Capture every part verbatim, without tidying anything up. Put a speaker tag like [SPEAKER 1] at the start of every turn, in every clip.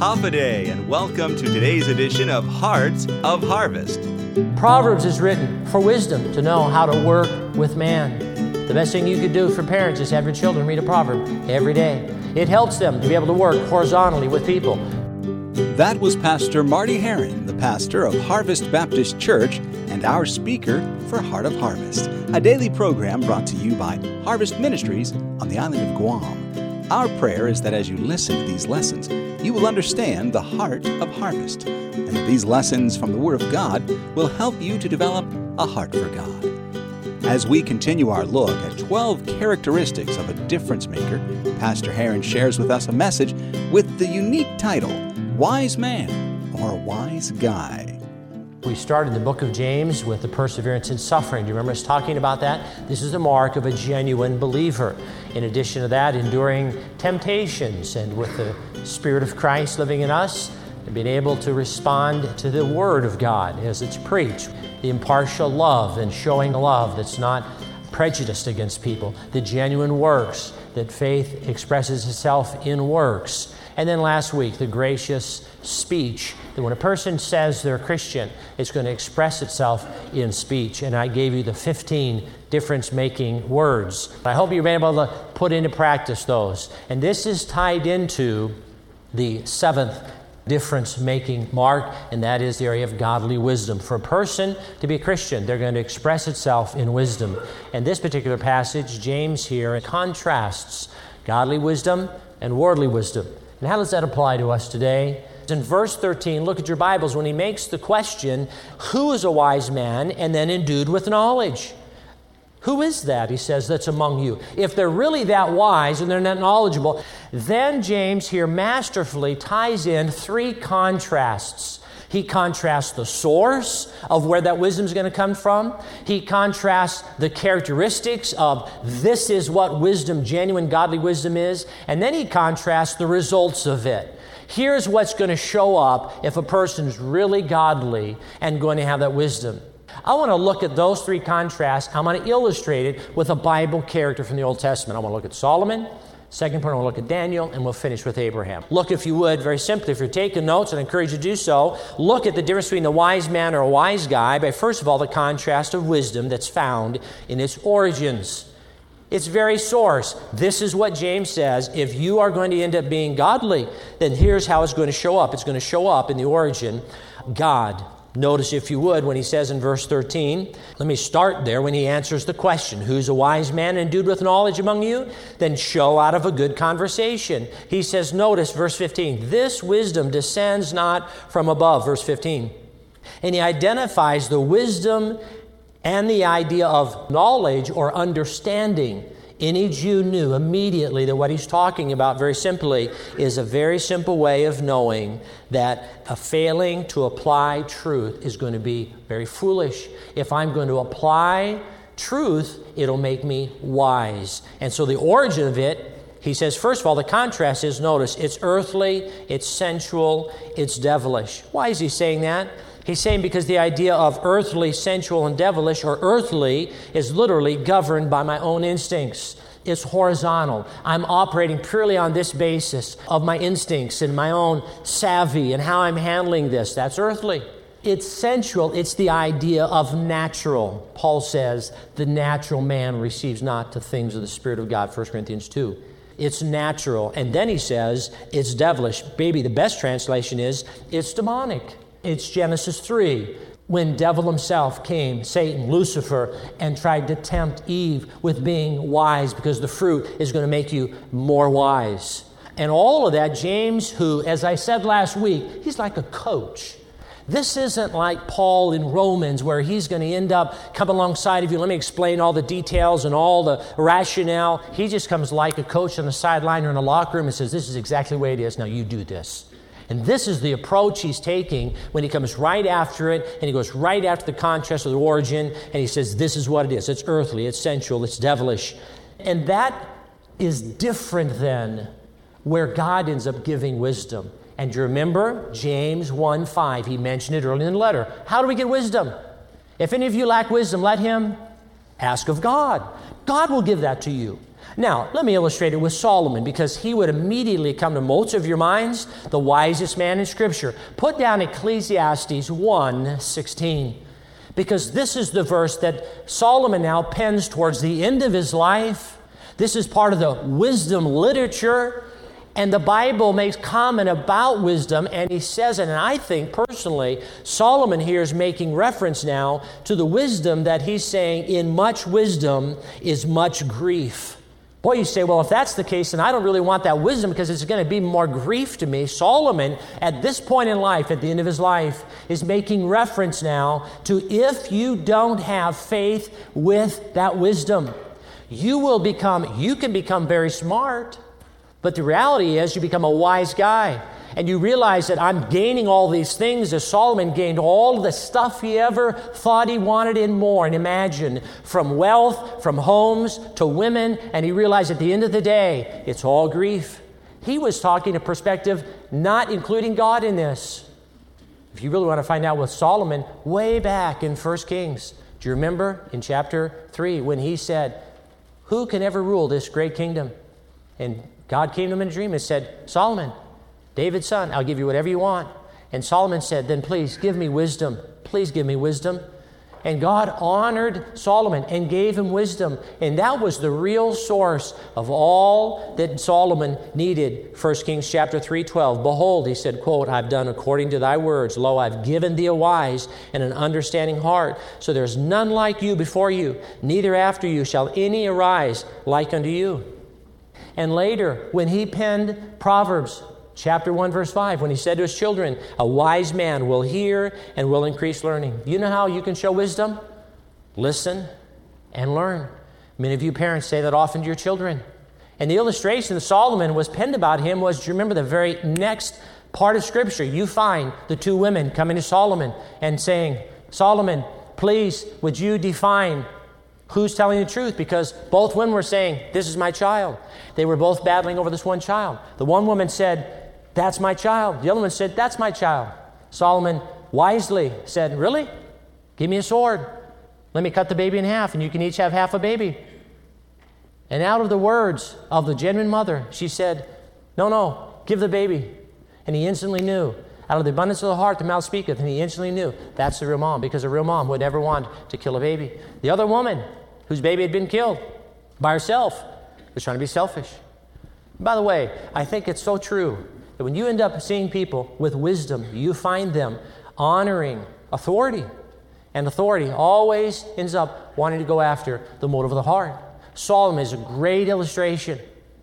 [SPEAKER 1] Hafa-Adai, and welcome to today's edition of Hearts of Harvest.
[SPEAKER 2] Proverbs is written for wisdom, to know how to work with man. The best thing you could do for parents is have your children read a proverb every day. It helps them to be able to work horizontally with people.
[SPEAKER 1] That was Pastor Marty Heron, the pastor of Harvest Baptist Church and our speaker for Heart of Harvest, a daily program brought to you by Harvest Ministries on the island of Guam. Our prayer is that as you listen to these lessons, you will understand the heart of harvest, and that these lessons from the Word of God will help you to develop a heart for God. As we continue our look at twelve characteristics of a difference maker, Pastor Heron shares with us a message with the unique title, Wise Man or Wise Guy.
[SPEAKER 2] We started the book of James with the perseverance in suffering. Do you remember us talking about that? This is the mark of a genuine believer. In addition to that, enduring temptations, and with the Spirit of Christ living in us, and being able to respond to the Word of God as it's preached. The impartial love and showing love that's not prejudiced against people. The genuine works, that faith expresses itself in works. And then last week, the gracious speech, that when a person says they're a Christian, it's going to express itself in speech. And I gave you the fifteen difference-making words. I hope you've been able to put into practice those. And this is tied into the seventh difference-making mark, and that is the area of godly wisdom. For a person to be a Christian, they're going to express itself in wisdom. And this particular passage, James here contrasts godly wisdom and worldly wisdom. And how does that apply to us today? In verse thirteen, look at your Bibles, when he makes the question, who is a wise man and then endued with knowledge? Who is that, he says, that's among you? If they're really that wise and they're not knowledgeable, then James here masterfully ties in three contrasts. He contrasts the source of where that wisdom is going to come from. He contrasts the characteristics of this is what wisdom, genuine godly wisdom is. And then he contrasts the results of it. Here's what's going to show up if a person's really godly and going to have that wisdom. I want to look at those three contrasts. I'm going to illustrate it with a Bible character from the Old Testament. I want to look at Solomon. Second point, I want to look at Daniel, and we'll finish with Abraham. Look, if you would, very simply, if you're taking notes, and I encourage you to do so, look at the difference between a wise man or a wise guy by, first of all, the contrast of wisdom that's found in its origins. Its very source. This is what James says. If you are going to end up being godly, then here's how it's going to show up. It's going to show up in the origin, God. Notice, if you would, when he says in verse thirteen, let me start there when he answers the question, who's a wise man endued with knowledge among you? Then show out of a good conversation. He says, notice verse fifteen, this wisdom descends not from above, verse fifteen. And he identifies the wisdom and the idea of knowledge or understanding. Any Jew knew immediately that what he's talking about, very simply, is a very simple way of knowing that a failing to apply truth is going to be very foolish. If I'm going to apply truth, it'll make me wise. And so the origin of it, he says, first of all, the contrast is, notice, it's earthly, it's sensual, it's devilish. Why is he saying that? He's saying because the idea of earthly, sensual, and devilish, or earthly, is literally governed by my own instincts. It's horizontal. I'm operating purely on this basis of my instincts and my own savvy and how I'm handling this. That's earthly. It's sensual. It's the idea of natural. Paul says, the natural man receives not the things of the Spirit of God, First Corinthians two. It's natural. And then he says, it's devilish. Maybe the best translation is, it's demonic. It's Genesis three, when devil himself came, Satan, Lucifer, and tried to tempt Eve with being wise because the fruit is going to make you more wise. And all of that, James, who, as I said last week, he's like a coach. This isn't like Paul in Romans where he's going to end up come alongside of you. Let me explain all the details and all the rationale. He just comes like a coach on the sideline or in a locker room and says, this is exactly the way it is. Now you do this. And this is the approach he's taking when he comes right after it, and he goes right after the contrast of the origin, and he says, this is what it is. It's earthly, it's sensual, it's devilish. And that is different than where God ends up giving wisdom. And you remember James one five, he mentioned it earlier in the letter. How do we get wisdom? If any of you lack wisdom, let him ask of God. God will give that to you. Now, let me illustrate it with Solomon, because he would immediately come to most of your minds, the wisest man in Scripture. Put down Ecclesiastes one sixteen, because this is the verse that Solomon now pens towards the end of his life. This is part of the wisdom literature, and the Bible makes comment about wisdom, and he says, and I think personally, Solomon here is making reference now to the wisdom that he's saying, in much wisdom is much grief. Boy, you say, well, if that's the case, then I don't really want that wisdom because it's going to be more grief to me. Solomon, at this point in life, at the end of his life, is making reference now to if you don't have faith with that wisdom, you will become, you can become very smart, but the reality is you become a wise guy. And you realize that I'm gaining all these things as Solomon gained all the stuff he ever thought he wanted and more. And imagine, from wealth, from homes, to women, and he realized at the end of the day, it's all grief. He was talking a perspective not including God in this. If you really want to find out with Solomon, way back in First Kings, do you remember in chapter three when he said, who can ever rule this great kingdom? And God came to him in a dream and said, Solomon, David's son, I'll give you whatever you want. And Solomon said, then please give me wisdom. Please give me wisdom. And God honored Solomon and gave him wisdom. And that was the real source of all that Solomon needed. First Kings chapter three twelve. Behold, he said, quote, I've done according to thy words. Lo, I've given thee a wise and an understanding heart. So there's none like you before you, neither after you shall any arise like unto you. And later, when he penned Proverbs, chapter one, verse five, when he said to his children, a wise man will hear and will increase learning. You know how you can show wisdom? Listen and learn. Many of you parents say that often to your children. And the illustration that Solomon was penned about him was, do you remember the very next part of Scripture? You find the two women coming to Solomon and saying, Solomon, please, would you define who's telling the truth? Because both women were saying, this is my child. They were both battling over this one child. The one woman said, that's my child. The other one said, that's my child. Solomon wisely said, really? Give me a sword. Let me cut the baby in half, and you can each have half a baby. And out of the words of the genuine mother, she said, no, no, give the baby. And he instantly knew. Out of the abundance of the heart, the mouth speaketh. And he instantly knew that's the real mom, because a real mom would never want to kill a baby. The other woman, whose baby had been killed by herself, was trying to be selfish. By the way, I think it's so true that when you end up seeing people with wisdom, you find them honoring authority. And authority always ends up wanting to go after the motive of the heart. Solomon is a great illustration.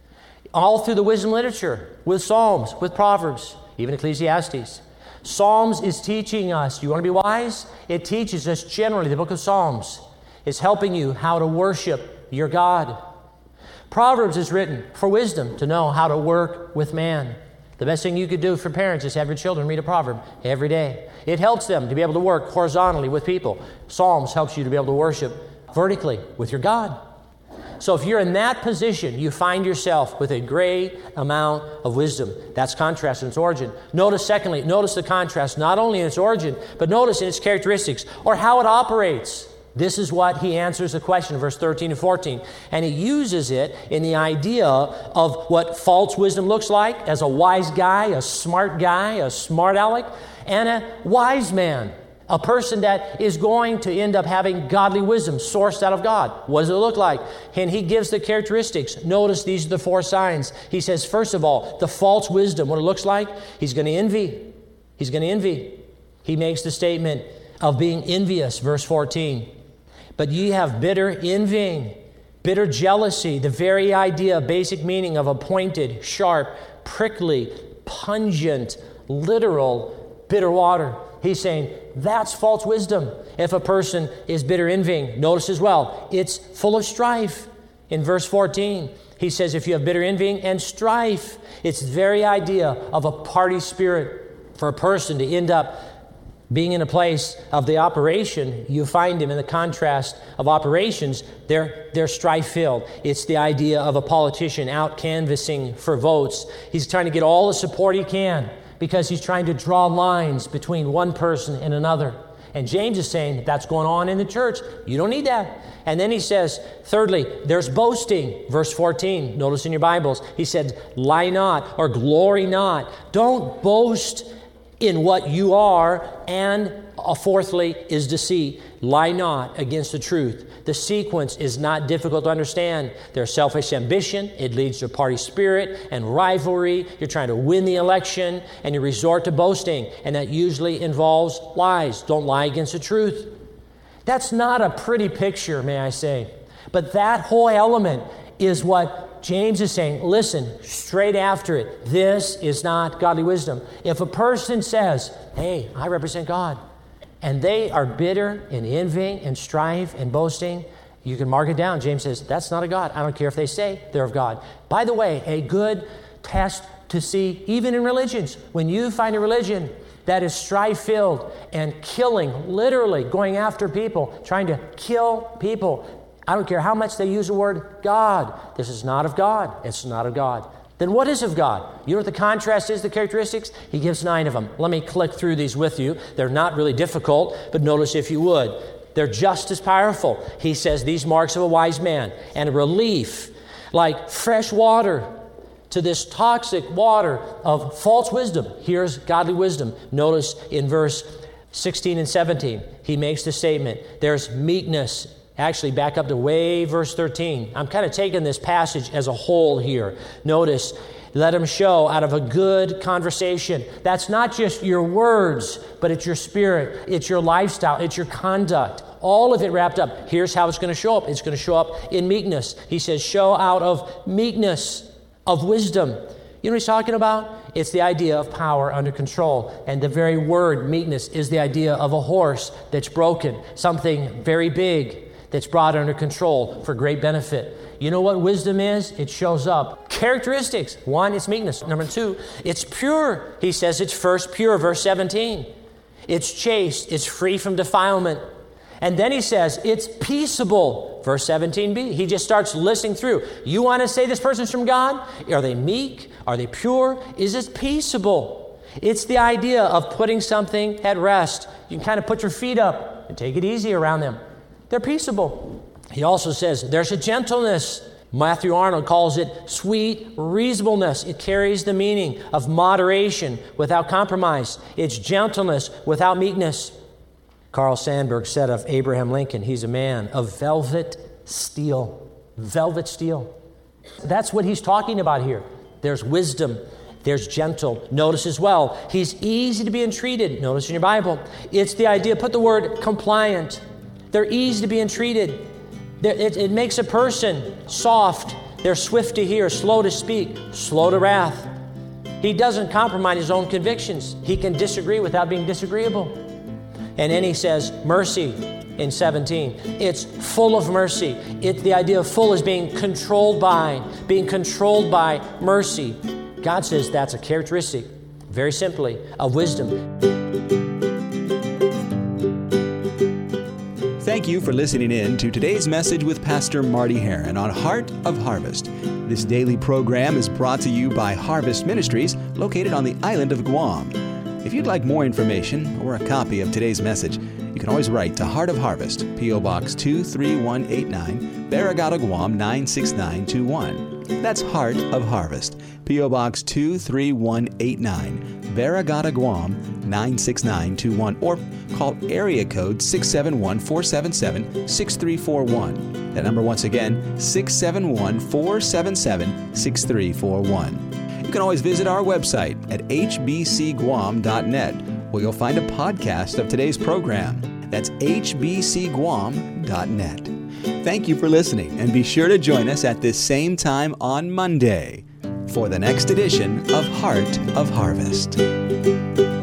[SPEAKER 2] All through the wisdom literature, with Psalms, with Proverbs, even Ecclesiastes. Psalms is teaching us, you want to be wise? It teaches us generally, the book of Psalms is helping you how to worship your God. Proverbs is written for wisdom, to know how to work with man. The best thing you could do for parents is have your children read a proverb every day. It helps them to be able to work horizontally with people. Psalms helps you to be able to worship vertically with your God. So if you're in that position, you find yourself with a great amount of wisdom. That's contrast in its origin. Notice, secondly, notice the contrast not only in its origin, but notice in its characteristics or how it operates. This is what he answers the question in verse thirteen and fourteen. And he uses it in the idea of what false wisdom looks like as a wise guy, a smart guy, a smart aleck, and a wise man. A person that is going to end up having godly wisdom sourced out of God. What does it look like? And he gives the characteristics. Notice these are the four signs. He says, first of all, the false wisdom, what it looks like, he's going to envy. He's going to envy. He makes the statement of being envious, verse fourteen. But ye have bitter envying, bitter jealousy, the very idea, basic meaning of appointed, sharp, prickly, pungent, literal, bitter water. He's saying that's false wisdom. If a person is bitter envying, notice as well, it's full of strife. In verse fourteen, he says if you have bitter envying and strife, it's the very idea of a party spirit. For a person to end up being in a place of the operation, you find him in the contrast of operations, they're, they're strife-filled. It's the idea of a politician out canvassing for votes. He's trying to get all the support he can, because he's trying to draw lines between one person and another. And James is saying that's going on in the church. You don't need that. And then he says, thirdly, there's boasting. Verse fourteen, notice in your Bibles, he said, lie not or glory not. Don't boast in what you are. And uh, fourthly is deceit. Lie not against the truth. The sequence is not difficult to understand. There's selfish ambition. It leads to party spirit and rivalry. You're trying to win the election, and you resort to boasting, and that usually involves lies. Don't lie against the truth. That's not a pretty picture, may I say. But that whole element is what James is saying. Listen, straight after it. This is not godly wisdom. If a person says, hey, I represent God, and they are bitter and envying and strife and boasting, you can mark it down. James says, that's not of God. I don't care if they say they're of God. By the way, a good test to see, even in religions, when you find a religion that is strife-filled and killing, literally going after people, trying to kill people, I don't care how much they use the word God. This is not of God. It's not of God. Then what is of God? You know what the contrast is, the characteristics? He gives nine of them. Let me click through these with you. They're not really difficult, but notice if you would. They're just as powerful. He says these marks of a wise man and a relief like fresh water to this toxic water of false wisdom. Here's godly wisdom. Notice in verse sixteen and seventeen, he makes the statement, there's meekness. Actually, back up to way verse thirteen. I'm kind of taking this passage as a whole here. Notice, let him show out of a good conversation. That's not just your words, but it's your spirit, it's your lifestyle, it's your conduct. All of it wrapped up. Here's how it's going to show up. It's going to show up in meekness. He says, show out of meekness, of wisdom. You know what he's talking about? It's the idea of power under control. And the very word meekness is the idea of a horse that's broken, something very big that's brought under control for great benefit. You know what wisdom is? It shows up. Characteristics. One, it's meekness. Number two, it's pure. He says it's first pure, verse seventeen. It's chaste. It's free from defilement. And then he says it's peaceable, verse seventeen b. He just starts listing through. You want to say this person's from God? Are they meek? Are they pure? Is it peaceable? It's the idea of putting something at rest. You can kind of put your feet up and take it easy around them. They're peaceable. He also says there's a gentleness. Matthew Arnold calls it sweet reasonableness. It carries the meaning of moderation without compromise. It's gentleness without meekness. Carl Sandburg said of Abraham Lincoln, he's a man of velvet steel. Velvet steel. That's what he's talking about here. There's wisdom. There's gentle. Notice as well, he's easy to be entreated. Notice in your Bible. It's the idea, put the word compliant. They're easy to be entreated. It, it makes a person soft. They're swift to hear, slow to speak, slow to wrath. He doesn't compromise his own convictions. He can disagree without being disagreeable. And then he says, mercy in seventeen. It's full of mercy. It's the idea of full is being controlled by, being controlled by mercy. God says that's a characteristic, very simply, of wisdom.
[SPEAKER 1] Thank you for listening in to today's message with Pastor Marty Heron on Heart of Harvest. This daily program is brought to you by Harvest Ministries, located on the island of Guam. If you'd like more information or a copy of today's message, you can always write to Heart of Harvest, P O Box two three one eight nine, Barragata, Guam nine six nine two one. That's Heart of Harvest, P O Box two three one eight nine, Barragata, Guam nine six nine two one, or call area code six seven one, four seven seven, six three four one. That number once again, six seven one, four seven seven, six three four one. You can always visit our website at h b c guam dot net, where you'll find a podcast of today's program. That's h b c guam dot net. Thank you for listening, and be sure to join us at this same time on Monday for the next edition of Heart of Harvest.